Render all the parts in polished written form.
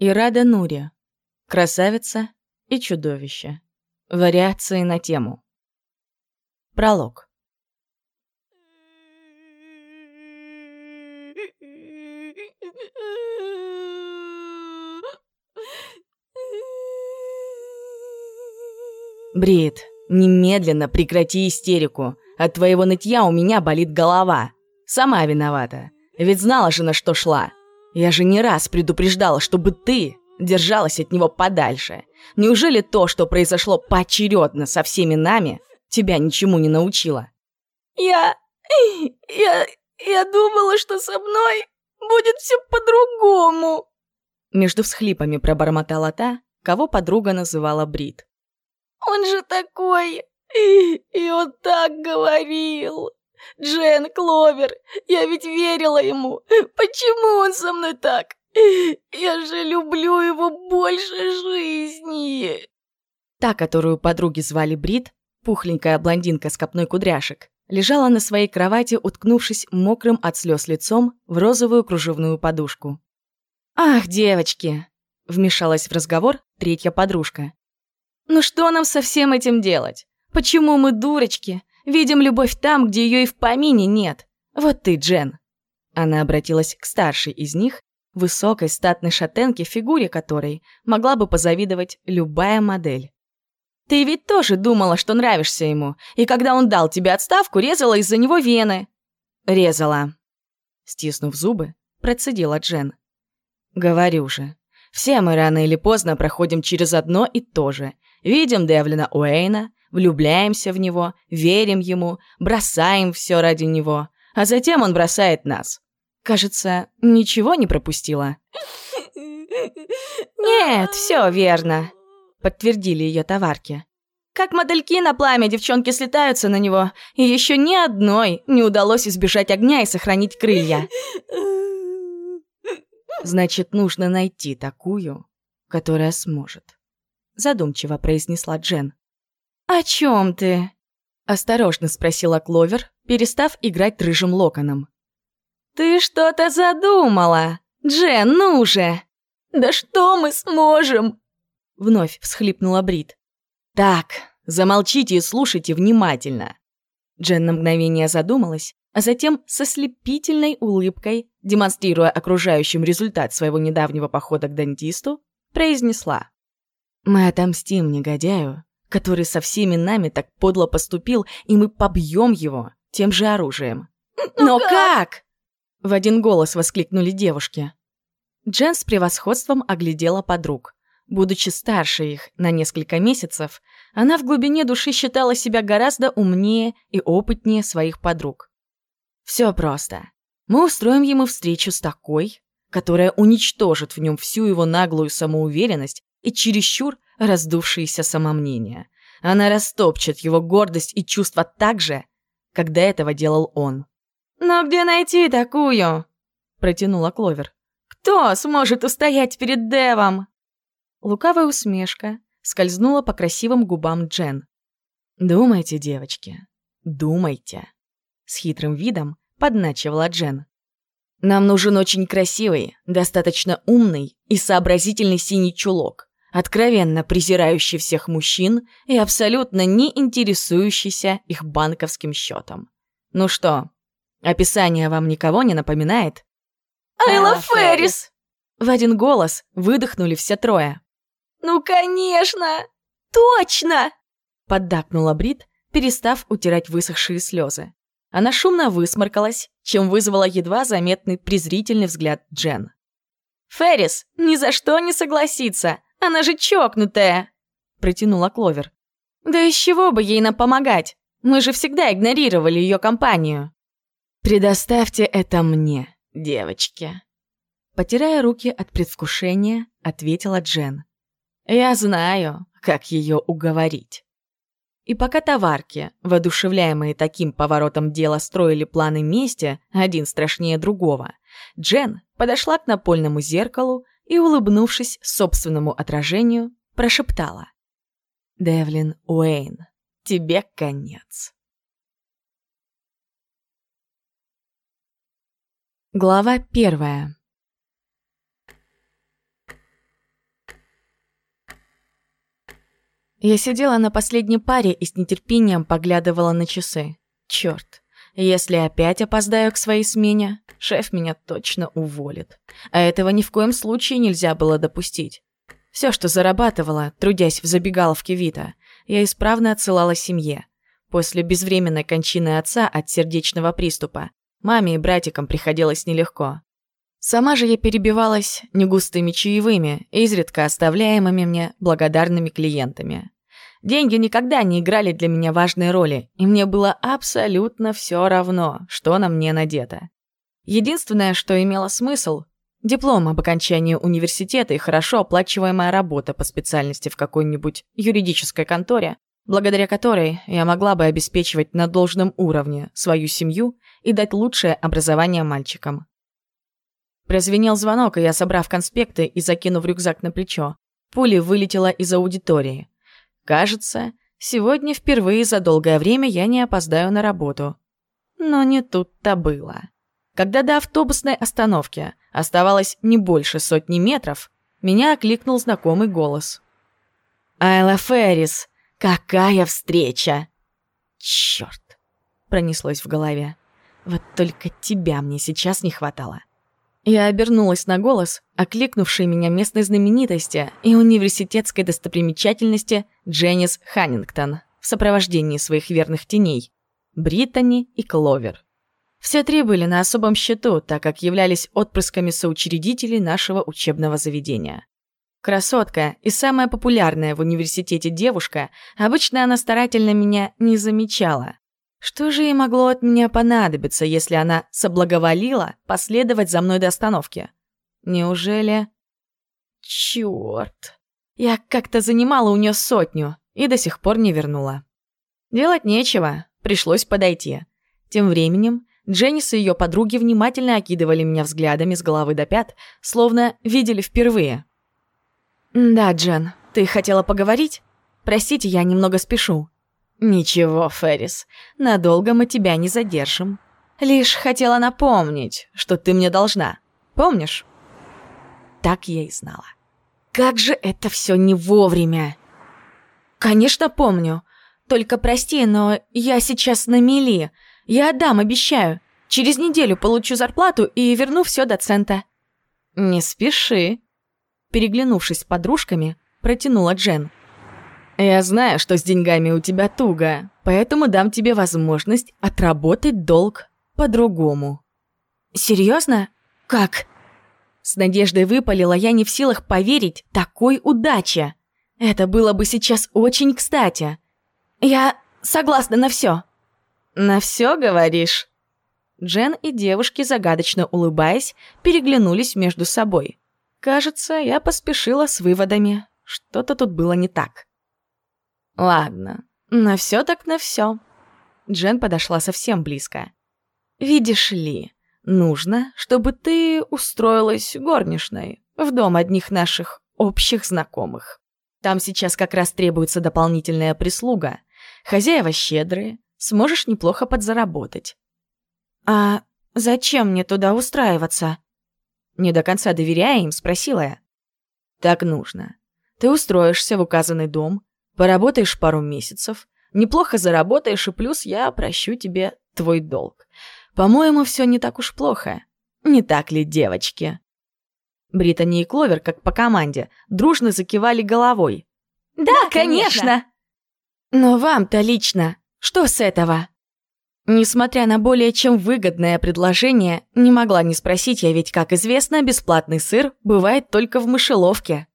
Ирада Нури. Красавица и чудовище. Вариации на тему. Пролог. Брит, немедленно прекрати истерику. От твоего нытья у меня болит голова. Сама виновата. Ведь знала же, на что шла. Я же не раз предупреждала, чтобы ты держалась от него подальше. Неужели то, что произошло поочередно со всеми нами, тебя ничему не научило? Я думала, что со мной будет все по-другому. Между всхлипами пробормотала та, кого подруга называла Брит. Он же такой, и он так говорил. Джен, Кловер, я ведь верила ему. Почему он со мной так? Я же люблю его больше жизни. Та, которую подруги звали Брит, пухленькая блондинка с копной кудряшек, лежала на своей кровати, уткнувшись мокрым от слез лицом в розовую кружевную подушку. «Ах, девочки!» — вмешалась в разговор третья подружка. «Ну что нам со всем этим делать? Почему мы, дурочки, видим любовь там, где ее и в помине нет? Вот ты, Джен!» Она обратилась к старшей из них, высокой статной шатенке, фигуре которой могла бы позавидовать любая модель. «Ты ведь тоже думала, что нравишься ему, и когда он дал тебе отставку, резала из-за него вены». «Резала», — стиснув зубы, процедила Джен. «Говорю же, все мы рано или поздно проходим через одно и то же. Видим Девлина Уэйна, влюбляемся в него, верим ему, бросаем все ради него, а затем он бросает нас. Кажется, ничего не пропустила?» «Нет, все верно», — подтвердили ее товарки. «Как мотыльки на пламя девчонки слетаются на него, и еще ни одной не удалось избежать огня и сохранить крылья». «Значит, нужно найти такую, которая сможет», — задумчиво произнесла Джен. «О чем ты?» — осторожно спросила Кловер, перестав играть рыжим локоном. «Ты что-то задумала? Джен, ну же!» «Да что мы сможем?» — вновь всхлипнула Брит. «Так, замолчите и слушайте внимательно». Джен на мгновение задумалась, а затем со слепительной улыбкой, демонстрируя окружающим результат своего недавнего похода к дантисту, произнесла: «Мы отомстим негодяю, который со всеми нами так подло поступил, и мы побьем его тем же оружием». «Но как?» — в один голос воскликнули девушки. Джен с превосходством оглядела подруг. Будучи старше их на несколько месяцев, она в глубине души считала себя гораздо умнее и опытнее своих подруг. «Все просто. Мы устроим ему встречу с такой, которая уничтожит в нем всю его наглую самоуверенность и чересчур раздувшееся самомнение. Она растопчет его гордость и чувства так же, как до этого делал он». «Но где найти такую?» — протянула Кловер. «Кто сможет устоять перед Девом?» Лукавая усмешка скользнула по красивым губам Джен. «Думайте, девочки, думайте», — с хитрым видом подначивала Джен. «Нам нужен очень красивый, достаточно умный и сообразительный синий чулок, откровенно презирающий всех мужчин и абсолютно не интересующийся их банковским счетом. Ну что, описание вам никого не напоминает?» «Айла Феррис!» В один голос выдохнули все трое. «Ну, конечно! Точно!» Поддакнула Брит, перестав утирать высохшие слезы. Она шумно высморкалась, чем вызвала едва заметный презрительный взгляд Джен. «Феррис ни за что не согласится! Она же чокнутая!» Протянула Кловер. «Да из чего бы ей нам помогать? Мы же всегда игнорировали ее компанию!» «Предоставьте это мне, девочки!» Потирая руки от предвкушения, ответила Джен. «Я знаю, как ее уговорить». И пока товарки, воодушевляемые таким поворотом дела, строили планы мести, один страшнее другого, Джен подошла к напольному зеркалу и, улыбнувшись собственному отражению, прошептала: «Девлин Уэйн, тебе конец». Глава 1. Я сидела на последней паре и с нетерпением поглядывала на часы. Чёрт, если опять опоздаю к своей смене, шеф меня точно уволит. А этого ни в коем случае нельзя было допустить. Все, что зарабатывала, трудясь в забегаловке Вита, я исправно отсылала семье. После безвременной кончины отца от сердечного приступа маме и братикам приходилось нелегко. Сама же я перебивалась негустыми чаевыми, изредка оставляемыми мне благодарными клиентами. Деньги никогда не играли для меня важной роли, и мне было абсолютно все равно, что на мне надето. Единственное, что имело смысл – диплом об окончании университета и хорошо оплачиваемая работа по специальности в какой-нибудь юридической конторе, благодаря которой я могла бы обеспечивать на должном уровне свою семью и дать лучшее образование мальчикам. Прозвенел звонок, и я, собрав конспекты и закинув рюкзак на плечо, пулей вылетела из аудитории. Кажется, сегодня впервые за долгое время я не опоздаю на работу. Но не тут-то было. Когда до автобусной остановки оставалось не больше 100 метров, меня окликнул знакомый голос. «Айла Феррис, какая встреча!» «Чёрт!» — пронеслось в голове. «Вот только тебя мне сейчас не хватало». Я обернулась на голос, окликнувшей меня местной знаменитости и университетской достопримечательности Дженнис Ханнингтон в сопровождении своих верных теней – Британи и Кловер. Все три были на особом счету, так как являлись отпрысками соучредителей нашего учебного заведения. Красотка и самая популярная в университете девушка, обычно она старательно меня не замечала. Что же ей могло от меня понадобиться, если она соблаговолила последовать за мной до остановки? Неужели... Чёрт. Я как-то занимала у неё 100 и до сих пор не вернула. Делать нечего, пришлось подойти. Тем временем Дженнис и её подруги внимательно окидывали меня взглядами с головы до пят, словно видели впервые. «Да, Джен, ты хотела поговорить? Простите, я немного спешу». «Ничего, Феррис, надолго мы тебя не задержим. Лишь хотела напомнить, что ты мне должна. Помнишь?» Так я и знала. Как же это все не вовремя! «Конечно, помню. Только прости, но я сейчас на мели. Я отдам, обещаю. Через неделю получу зарплату и верну все до цента». «Не спеши», — переглянувшись с подружками, протянула Джен. «Я знаю, что с деньгами у тебя туго, поэтому дам тебе возможность отработать долг по-другому». «Серьезно? Как?» С надеждой выпалила я, не в силах поверить такой удаче. Это было бы сейчас очень кстати. «Я согласна на все». «На все, говоришь?» Джен и девушки, загадочно улыбаясь, переглянулись между собой. Кажется, я поспешила с выводами. Что-то тут было не так. «Ладно, на все так на все». Джен подошла совсем близко. «Видишь ли, нужно, чтобы ты устроилась горничной в дом одних наших общих знакомых. Там сейчас как раз требуется дополнительная прислуга. Хозяева щедрые, сможешь неплохо подзаработать». «А зачем мне туда устраиваться?» Не до конца доверяя им, спросила я. «Так нужно. Ты устроишься в указанный дом, поработаешь пару месяцев, неплохо заработаешь, и плюс я прощу тебе твой долг. По-моему, все не так уж плохо. Не так ли, девочки?» Британи и Кловер, как по команде, дружно закивали головой. «Да, конечно!» «Но вам-то лично что с этого?» Несмотря на более чем выгодное предложение, не могла не спросить я, ведь, как известно, бесплатный сыр бывает только в мышеловке.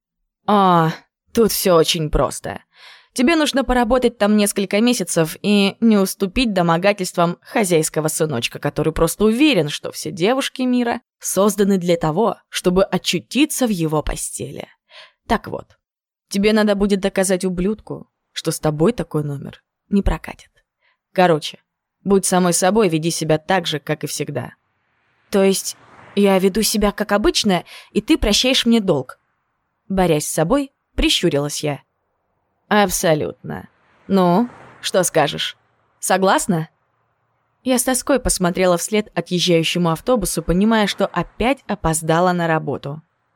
Тут все очень просто. Тебе нужно поработать там несколько месяцев и не уступить домогательствам хозяйского сыночка, который просто уверен, что все девушки мира созданы для того, чтобы очутиться в его постели. Так вот, тебе надо будет доказать ублюдку, что с тобой такой номер не прокатит. Короче, будь самой собой, веди себя так же, как и всегда. То есть я веду себя как обычно, и ты прощаешь мне долг? Борясь с собой, прищурилась я. Абсолютно. Ну, что скажешь? Согласна? Я с тоской посмотрела вслед отъезжающему автобусу, понимая, что опять опоздала на работу.